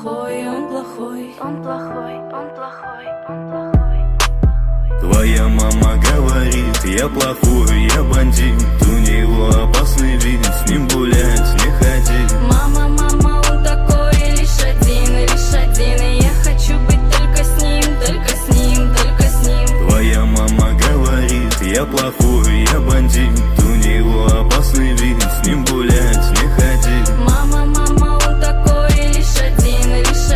плохой, он плохой, он плохой, он плохой, он плохой. Твоя мама говорит, я плохой, я бандит. У него опасный вид, с ним гулять не ходи. Мама, мама, он такой, лишь один, и я хочу быть только с ним, только с ним, только с ним. Твоя мама говорит, я плохой, я бандит. У него опасный вид, с ним гулять не ходи. Мама, мама, он такой, лишь один,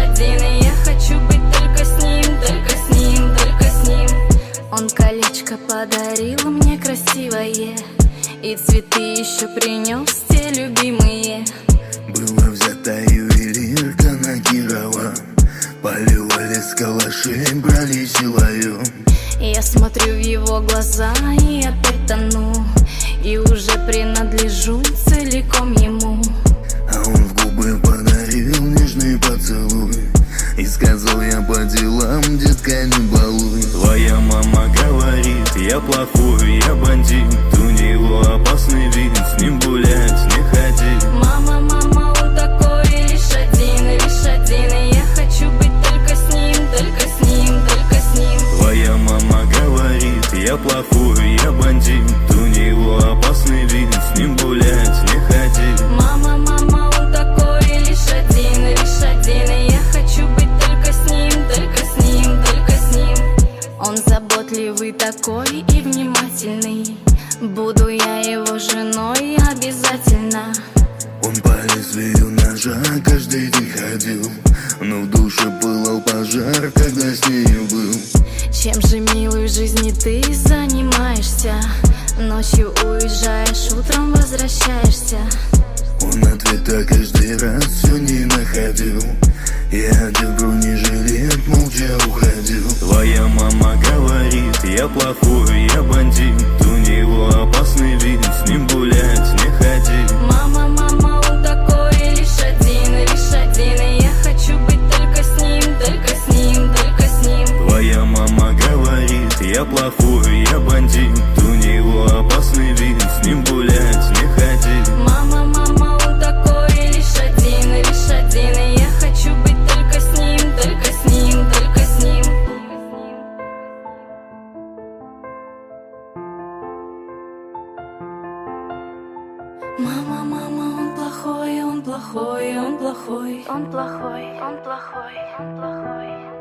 и я хочу быть только с ним, только с ним, только с ним. Он колечко подарил мне красивое, и цветы еще принес те любимые. Была взята ювелирка на Кирова, поливали с калашей, брали силою. Я смотрю в его глаза и опять тону, и уже принадлежу целиком ему. А он в губы подарил нежный поцелуй и сказал, я по делам, детка, не балуй. Твоя мама говорит, я плохой, я бандит. У него опасный вид, с ним гулять не ходи. Мама, мама, он такой, лишь один, и я хочу быть только с ним, только с ним, только с ним. Твоя мама говорит, я плохой, я бандит. У него опасный вид, с ним гулять не ходи. Мама, мама, он такой, лишь один, и я хочу быть только с ним, только с ним, только с ним. Он заботливый такой и внимательный, буду я его женой обязательно. Он по лезвию ножа каждый день ходил, но в душе пылал пожар, когда с нею был. Чем же, милый, в жизни ты занимаешься? Ночью уезжаешь, утром возвращаешься. Он ответа каждый раз все не находил, я одев бронежилет, молча уходил. Твоя мама говорит, я плохой, я бандит. У него опасный вид, с ним гулять не ходи. Мама, мама, он такой, лишь один, и я хочу быть только с ним, только с ним, только с ним. Твоя мама говорит, я плохой, я бандит. У него опасный вид, с ним гулять не ходи. Мама, мама, он такой, лишь один, и я хочу быть только с ним, только с ним, только с ним. Мама, мама, он плохой, он плохой, он плохой, он плохой, он плохой, он плохой.